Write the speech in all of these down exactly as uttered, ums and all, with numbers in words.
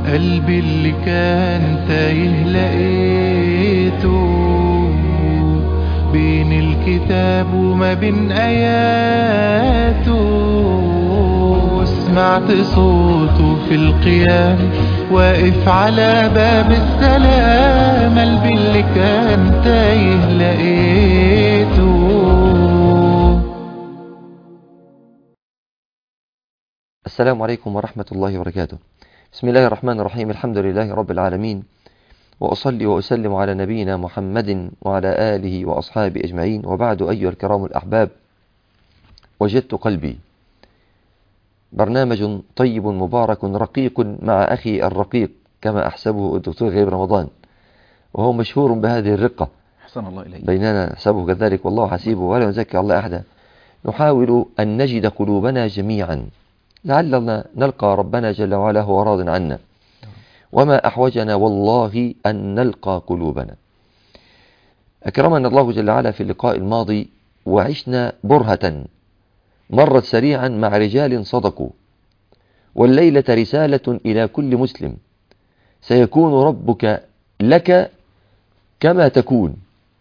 قلبي اللي كان تايه لقيته بين الكتاب وما بين آياته، وسمعت صوته في القيام واقف على باب السلام. قلبي اللي كان تايه لقيته. السلام عليكم ورحمة الله وبركاته. بسم الله الرحمن الرحيم. الحمد لله رب العالمين، وأصلي وأسلم على نبينا محمد وعلى آله وأصحابه أجمعين، وبعد. أيها الكرام الأحباب، وجدت قلبي برنامج طيب مبارك رقيق مع أخي الرقيق كما أحسبه الدكتور غريب رمضان، وهو مشهور بهذه الرقة أحسن الله إليك. بيننا نحسبه كذلك والله حسيبه ولا يزكي الله أحدا. نحاول أن نجد قلوبنا جميعا لعلنا نلقى ربنا جل وعلا هو راض عنا، وما أحوجنا والله أن نلقى قلوبنا. أكرمنا الله جل وعلا في اللقاء الماضي وعشنا برهة مرت سريعا مع رجال صدقوا، والليلة رسالة إلى كل مسلم: سيكون ربك لك كما تكون،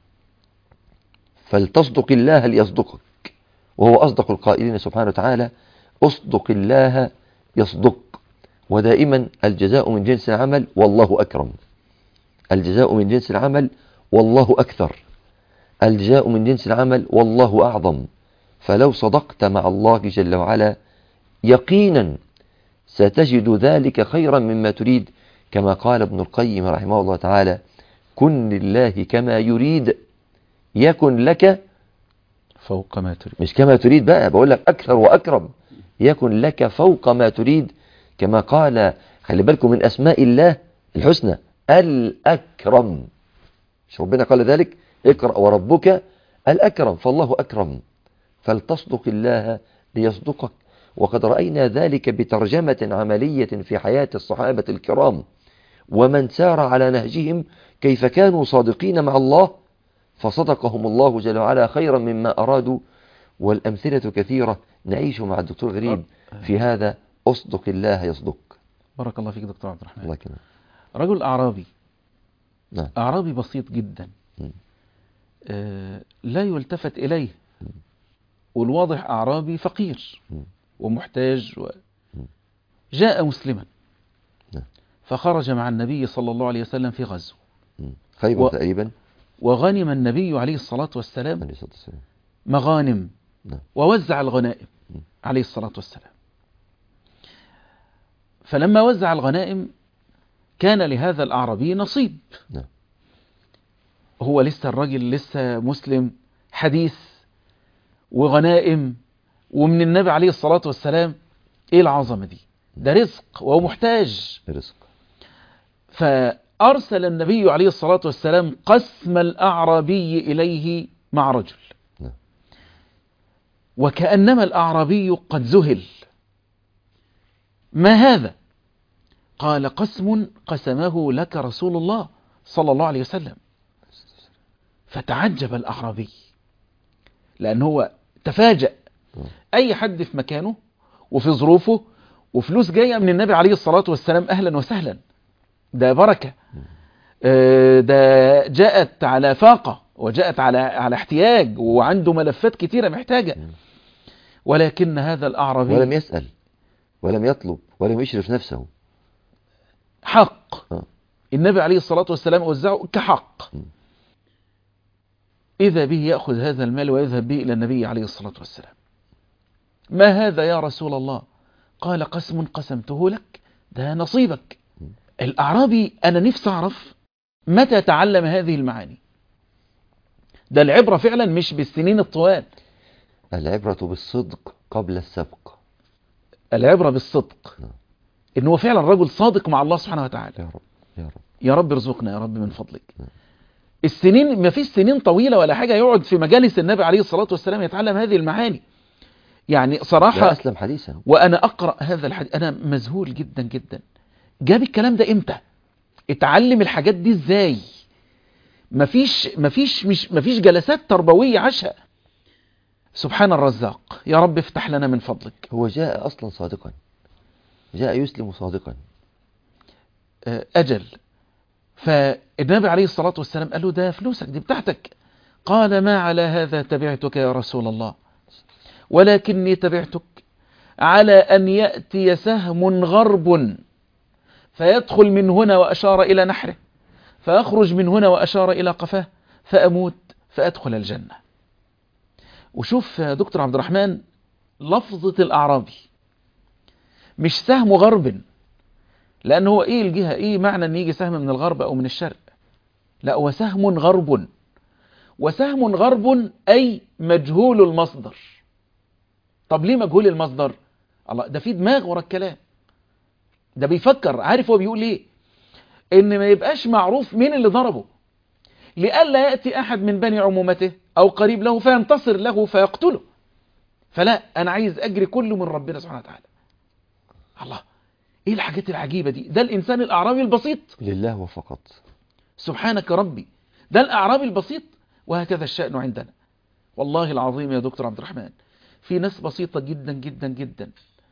فلتصدق الله ليصدقك، وهو أصدق القائلين سبحانه وتعالى: أصدق الله يصدق. ودائما الجزاء من جنس العمل والله أكرم، الجزاء من جنس العمل والله أكثر، الجزاء من جنس العمل والله أعظم. فلو صدقت مع الله جل وعلا يقينا ستجد ذلك خيرا مما تريد، كما قال ابن القيم رحمه الله تعالى: كن لله كما يريد يكن لك فوق ما تريد. مش كما تريد بقى، بقول لك أكثر وأكرم، يكن لك فوق ما تريد. كما قال، خلي بالكم من أسماء الله الحسنى: الأكرم. مش ربنا قال ذلك؟ اقرأ وربك الأكرم، فالله أكرم، فلتصدق الله ليصدقك. وقد رأينا ذلك بترجمة عملية في حياة الصحابة الكرام ومن سار على نهجهم، كيف كانوا صادقين مع الله فصدقهم الله جل وعلا خيرا مما أرادوا. والأمثلة كثيرة. نعيش مع الدكتور غريب في هذا: أصدق الله يصدق. بارك الله فيك دكتور عبد الرحمن. الله يكرمك. رجل أعرابي، نعم. أعرابي بسيط جدا، آه لا يلتفت إليه، والواضح أعرابي فقير ومحتاج و... جاء مسلما فخرج مع النبي صلى الله عليه وسلم في غزو خيبر و... تقريبا، وغنم النبي عليه الصلاة والسلام عليه الصلاة والسلام مغانم، نعم. ووزع الغنائم عليه الصلاة والسلام. فلما وزع الغنائم كان لهذا الأعرابي نصيب. نعم. هو لسه الرجل لسه مسلم حديث وغنائم ومن النبي عليه الصلاة والسلام، ايه العظمة دي؟ ده رزق وهو محتاج رزق. فأرسل النبي عليه الصلاة والسلام قسم الأعرابي إليه مع رجل، نعم. وكأنما الأعرابي قد ذهل: ما هذا؟ قال: قسم قسمه لك رسول الله صلى الله عليه وسلم. فتعجب الأعرابي لأنه هو تفاجأ. أي حد في مكانه وفي ظروفه وفلوس جاية من النبي عليه الصلاة والسلام أهلا وسهلا، ده بركة، ده جاءت على فاقة وجاءت على على احتياج وعنده ملفات كتيرة محتاجة. ولكن هذا الأعرابي ولم يسأل ولم يطلب ولم يشرف نفسه، حق النبي عليه الصلاة والسلام وزعه كحق. إذا به يأخذ هذا المال ويذهب به إلى النبي عليه الصلاة والسلام: ما هذا يا رسول الله؟ قال: قسم قسمته لك، ده نصيبك. الأعرابي أنا نفسي أعرف متى تعلم هذه المعاني. ده العبرة فعلا مش بالسنين الطوال، العبرة بالصدق قبل السبق. العبرة بالصدق، إنه فعلا رجل صادق مع الله سبحانه وتعالى. يا رب يا رب يا رب ارزقنا يا رب من فضلك. السنين ما فيش سنين طويلة ولا حاجة يقعد في مجالس النبي عليه الصلاة والسلام يتعلم هذه المعاني. يعني صراحة أسلم حديثا وأنا أقرأ هذا الحديث أنا مذهول جدا جدا. جاب الكلام ده إمتى؟ اتعلم الحاجات دي إزاي؟ مفيش مفيش مش مفيش جلسات تربوية عاشها. سبحان الرزاق. يا رب افتح لنا من فضلك. هو جاء أصلا صادقا، جاء يسلم صادقا. أجل. فالنبي عليه الصلاة والسلام قال له ده فلوسك دي بتاعتك. قال ما على هذا تبعتك يا رسول الله، ولكني تبعتك على أن يأتي سهم غرب فيدخل من هنا وأشار إلى نحره، فأخرج من هنا وأشار إلى قفاه، فأموت فأدخل الجنة. وشوف يا دكتور عبد الرحمن لفظة الأعرابي، مش سهم غرب، لأنه هو إيه الجهة، إيه معنى أن يجي سهم من الغرب أو من الشرق؟ لا، هو سهم غرب. وسهم غرب أي مجهول المصدر. طب ليه مجهول المصدر؟ الله، ده في دماغ ورا الكلام، ده بيفكر، عارف هو بيقول ايه، ان ما يبقاش معروف مين اللي ضربه، لئلا يأتي احد من بني عمومته او قريب له فينتصر له فيقتله. فلا، انا عايز اجري كله من ربنا سبحانه وتعالى. الله، ايه الحاجات العجيبة دي؟ ده الانسان الاعرابي البسيط لله وفقط. سبحانك ربي، ده الاعرابي البسيط. وهكذا الشأن عندنا. والله العظيم يا دكتور عبد الرحمن، في ناس بسيطة جدا جدا جدا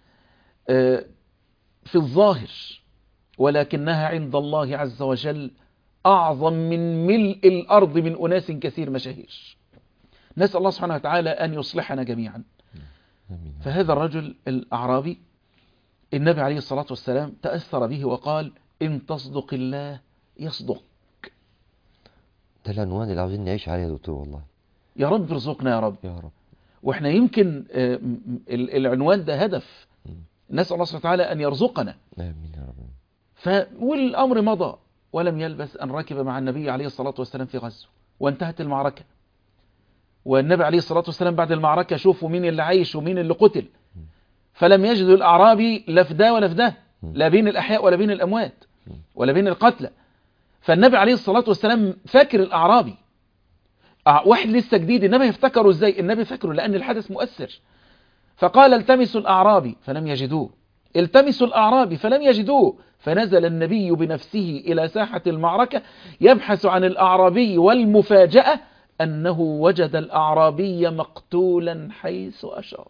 في الظاهر، ولكنها عند الله عز وجل أعظم من ملء الأرض من أناس كثير مشاهير. نسأل الله سبحانه وتعالى أن يصلحنا جميعا. فهذا الرجل الأعرابي النبي عليه الصلاة والسلام تأثر به وقال إن تصدق الله يصدق. ده العنوان اللي عاوزين نعيش عليه يا دكتور والله. يا رب ارزقنا يا رب. يا رب. واحنا يمكن العنوان ده هدف، نسأل الله سبحانه وتعالى أن يرزقنا. آمين يا رب. ف... والأمر مضى ولم يلبث أن ركب مع النبي عليه الصلاة والسلام في غزو، وانتهت المعركة. والنبي عليه الصلاة والسلام بعد المعركة شوفوا مين اللي عايش ومين اللي قتل، فلم يجدوا الأعرابي لفدا ولا فدا، لا بين الأحياء ولا بين الأموات ولا بين القتلى. فالنبي عليه الصلاة والسلام فاكر الأعرابي، واحد لسه جديد، النبي يفتكره ازاي؟ النبي فاكره لأن الحدث مؤثر. فقال التمسوا الأعرابي فلم يجدوه، التمسوا الأعرابي فلم يجدوه، فنزل النبي بنفسه إلى ساحة المعركة يبحث عن الأعرابي، والمفاجأة أنه وجد الأعرابي مقتولا حيث أشار.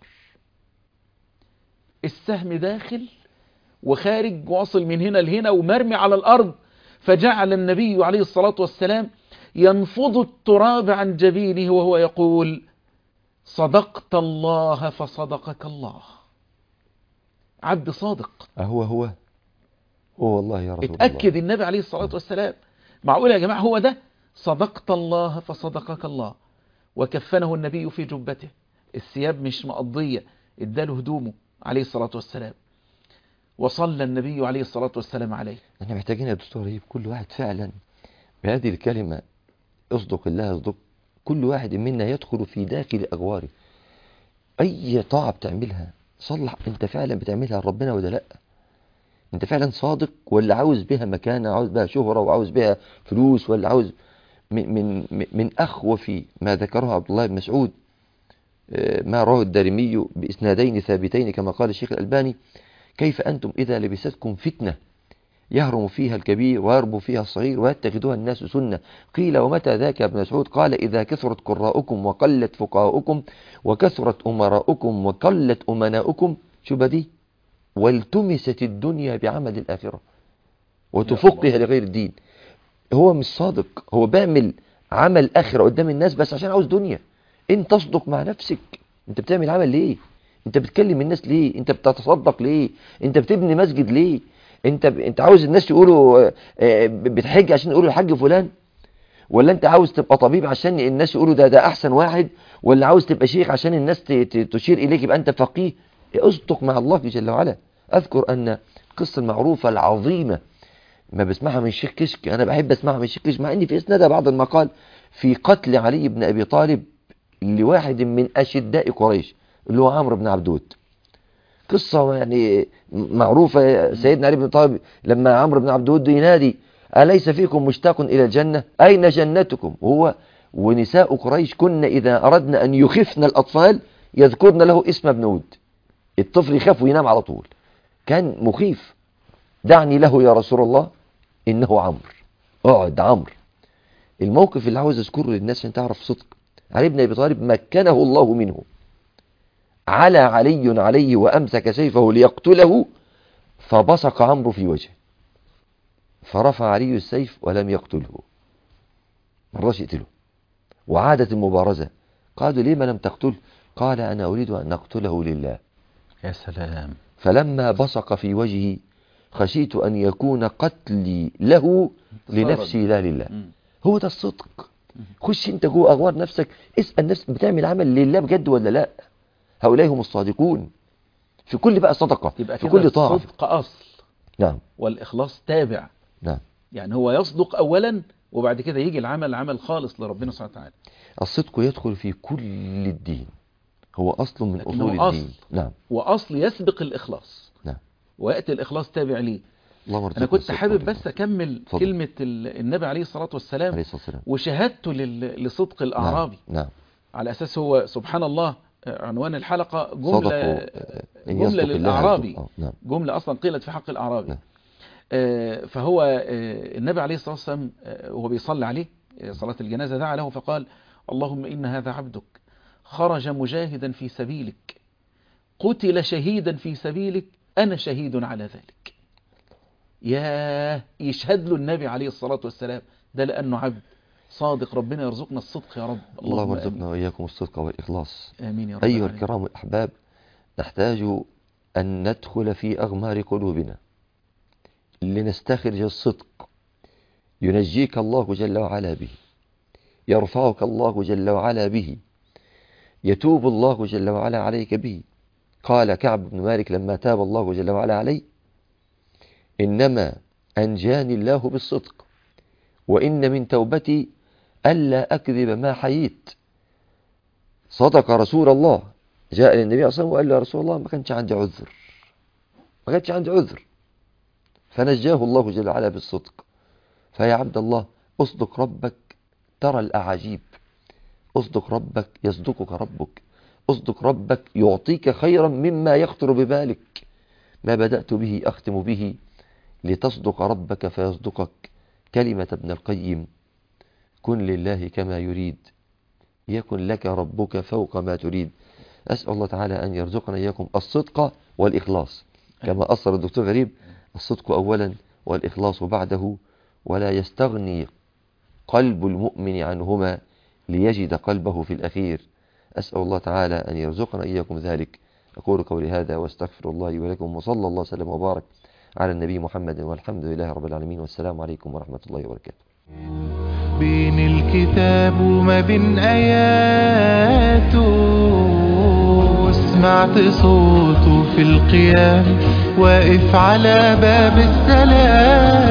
السهم داخل وخارج، واصل من هنا لهنا ومرمي على الأرض. فجعل النبي عليه الصلاة والسلام ينفض التراب عن جبينه وهو يقول صدقت الله فصدقك الله. عبد صادق. هو هو هو والله يا رسول الله. اتأكد النبي عليه الصلاة والسلام. معقول يا جماعة هو ده؟ صدقت الله فصدقك الله. وكفنه النبي في جبته، الثياب مش مقضية، اداله هدومه عليه الصلاة والسلام، وصلى النبي عليه الصلاة والسلام عليه. احنا محتاجين يا دكتور رهيب كل واحد فعلا بهذه الكلمة اصدق الله يصدق. كل واحد منا يدخل في داخل أغواره. أي طاعة بتعملها صلح أنت فعلا بتعملها لربنا ولا لأ؟ أنت فعلا صادق ولا عاوز بها مكانة، عاوز بها شهرة، وعاوز بها فلوس، ولا عاوز من, من, من أخوف ما ذكره عبد الله بن مسعود ما رواه الدارمي بإسنادين ثابتين كما قال الشيخ الألباني: كيف أنتم إذا لبستكم فتنة يهرم فيها الكبير ويربو فيها الصغير ويتخذها الناس سنة. قيل ومتى ذاك يا ابن مسعود؟ قال إذا كثرت قراؤكم وقلت فقهاؤكم وكثرت أمراؤكم وقلت أمناؤكم، شو بدي، والتمست الدنيا بعمل الآخرة وتفقها لغير الدين. هو مش صادق، هو بيعمل عمل آخرة قدام الناس بس عشان عاوز دنيا. انت تصدق مع نفسك، انت بتعمل عمل ليه؟ انت بتكلم الناس ليه؟ انت بتتصدق ليه؟ انت بتبني مسجد ليه؟ انت ب... انت عاوز الناس يقولوا بتحج عشان يقولوا الحج فلان، ولا انت عاوز تبقى طبيب عشان الناس يقولوا ده ده احسن واحد، ولا عاوز تبقى شيخ عشان الناس ت... ت... تشير اليك يبقى انت فقيه؟ اصدق مع الله جل وعلا. اذكر ان القصه المعروفه العظيمه ما بسمعها من الشيخ كشك، انا بحب اسمعها من الشيخ كشك مع اني في اسنادها بعض المقال، في قتل علي بن ابي طالب لواحد من اشداء قريش اللي هو عمرو بن عبدود. قصة يعني معروفة. سيدنا علي بن طالب لما عمرو بن عبدود ينادي: أليس فيكم مشتاق إلى الجنة؟ أين جنتكم؟ وهو ونساء قريش كنا إذا أردنا أن يخفن الأطفال يذكرن له اسم ابن ود، الطفل يخاف وينام على طول، كان مخيف. دعني له يا رسول الله إنه عمرو، اقعد عمرو. الموقف اللي عاوز أذكره للناس عشان تعرف صدق علي بن أبي طالب، مكنه الله منه. على علي عليه وأمسك سيفه ليقتله فبصق عمرو في وجهه. فرفع علي السيف ولم يقتله، ما رضاش يقتله، وعادت المبارزة. قالوا ليه ما لم تقتله؟ قال أنا أريد أن أقتله لله. يا سلام. فلما بصق في وجهي خشيت أن يكون قتلي له لنفسي لا لله. مم. هو ده الصدق. خش انت جوه أغوار نفسك، اسأل نفسك بتعمل عمل لله بجد ولا لا. هؤلاء هم الصادقون في كل بقى صدقة، يبقى في كده كل طاعة. الصدق أصل نعم والإخلاص تابع. نعم. يعني هو يصدق أولا وبعد كده يجي العمل عمل خالص لربنا سبحانه وتعالى. الصدق يدخل في كل الدين، هو أصل من لكنه أصول أصل. الدين. نعم. وأصل يسبق الإخلاص. نعم. ويأتي الإخلاص تابع ليه. اللهم أنا ارزقنا كنت الصدق حابب والإخلاص. بس أكمل فضل. كلمة ال- النبي عليه الصلاة والسلام عليه الصلاة والسلام. وشهادته لل- لصدق الأعرابي. نعم. نعم. على أساس هو سبحان الله عنوان الحلقة جملة صدقوا إن جملة يصدق الله للأعرابي. يصدق. آه، نعم. جملة أصلا قيلت في حق الأعرابي. نعم. آه، فهو آه، النبي عليه الصلاة والسلام آه، وهو بيصلي عليه آه، صلاة الجنازة دعا له فقال اللهم إن هذا عبدك خرج مجاهدا في سبيلك قتل شهيدا في سبيلك أنا شهيد على ذلك. يا يشهد له النبي عليه الصلاة والسلام ده لأنه عبد صادق. ربنا يرزقنا الصدق يا رب. اللهم آمين. ارزقنا وإياكم الصدق والإخلاص. آمين يا رب أيها العالمين. الكرام الأحباب، نحتاج أن ندخل في أغمار قلوبنا لنستخرج الصدق ينجيك الله جل وعلا به، يرفعك الله جل وعلا به، يتوب الله جل وعلا عليك به. قال كعب بن مالك لما تاب الله جل وعلا عليه إنما أنجاني الله بالصدق، وإن من توبتي ألا أكذب ما حييت. صدق رسول الله. جاء للنبي صلى الله عليه وسلم وقال له يا رسول الله ما كانش عندي عذر، ما كانش عندي عذر، فنجاه الله جل وعلا بالصدق. فيا عبد الله اصدق ربك ترى الأعاجيب، اصدق ربك يصدقك ربك، اصدق ربك يعطيك خيرا مما يخطر ببالك. ما بدأت به أختم به، لتصدق ربك فيصدقك. كلمة ابن القيم كن لله كما يريد يكن لك ربك فوق ما تريد. أسأل الله تعالى أن يرزقنا إياكم الصدق والإخلاص كما أصر الدكتور غريب، الصدق أولا والإخلاص بعده، ولا يستغني قلب المؤمن عنهما ليجد قلبه في الأخير. أسأل الله تعالى أن يرزقنا إياكم ذلك. أقول قولي هذا واستغفر الله لي ولكم، وصلى الله وسلم وبارك على النبي محمد، والحمد لله رب العالمين، والسلام عليكم ورحمة الله وبركاته. بين الكتاب وما بين آياته سمعت صوته في القيام واقف على باب السلام.